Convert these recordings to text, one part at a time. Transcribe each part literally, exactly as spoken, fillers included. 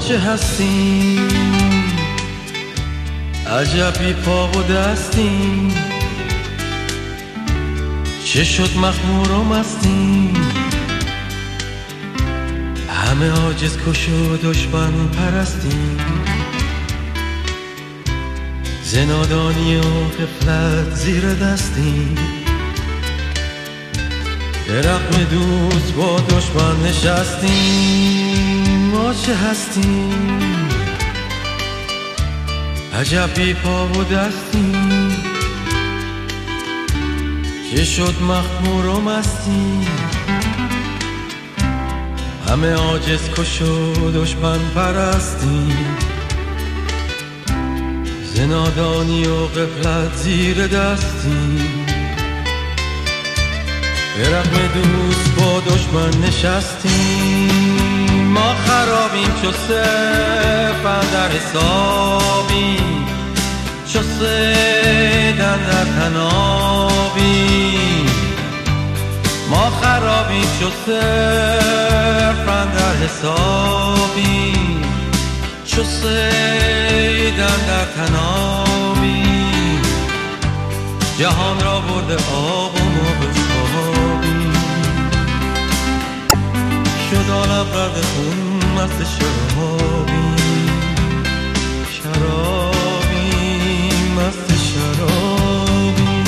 چه هستیم عجب بی پا و دستیم، چه شد مخمور و مستیم، همه عاجز کش و دشمن پرستیم، زنادانی و غفلت زیر دستیم، به رغم دوست با دشمن نشستیم. ما چه هستیم عجب بی پا و دستیم، چه شد مخمور و مستیم، همه عاجز کش و دشمن پرستیم، زنادانی و غفلت زیر دستیم، به رغم دوست با دشمن نشستیم. ما خرابیم چو صرف اندر حسابیم، چو صید اندر تنابیم. ما خرابیم چو صرف اندر حسابیم، چو صید اندر تنابیم. جهان را برده آب و ما بخوابیم، شد عالم غرق خون مست شرابیم، شرابیم مست شرابیم.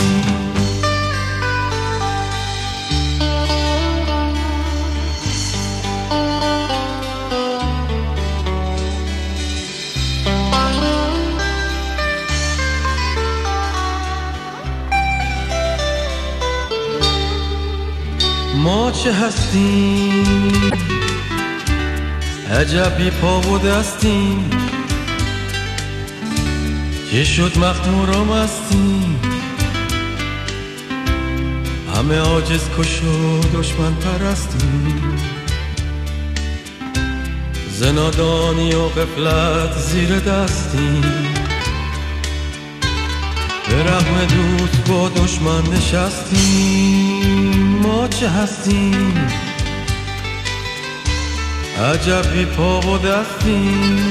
ما چه هستیم عجب بی پا و دستیم، چه شد مخمور و مستیم، همه عاجز کش و دشمن پرستیم، زنادانی و غفلت زیر دستیم، به رغم دوست با دشمن نشستیم. ما چه هستیم عجب بی پا و دستیم،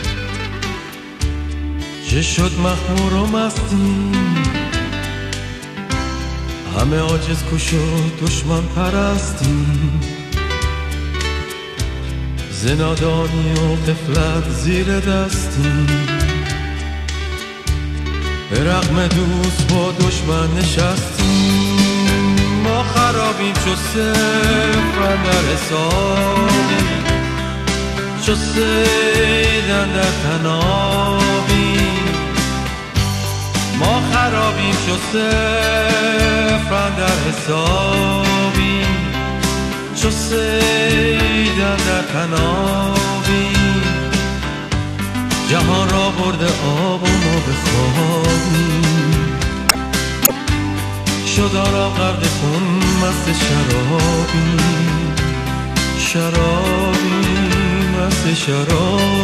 چه شد مخمور و مستیم، همه عاجز کش و دشمن پرستیم، زنادانی و غفلت زیر دستیم، به رغم دوست با دشمن نشستیم. ما خرابیم چو صرف اندر حسابیم، چو صید اندر تنابیم. ما خرابیم چو صرف اندر حسابیم، چو صید اندر تنابیم. جهان را برده آب و ما بخوابیم، شد عالم غرق خون مست شرابیم، شرابیم مست شرابیم.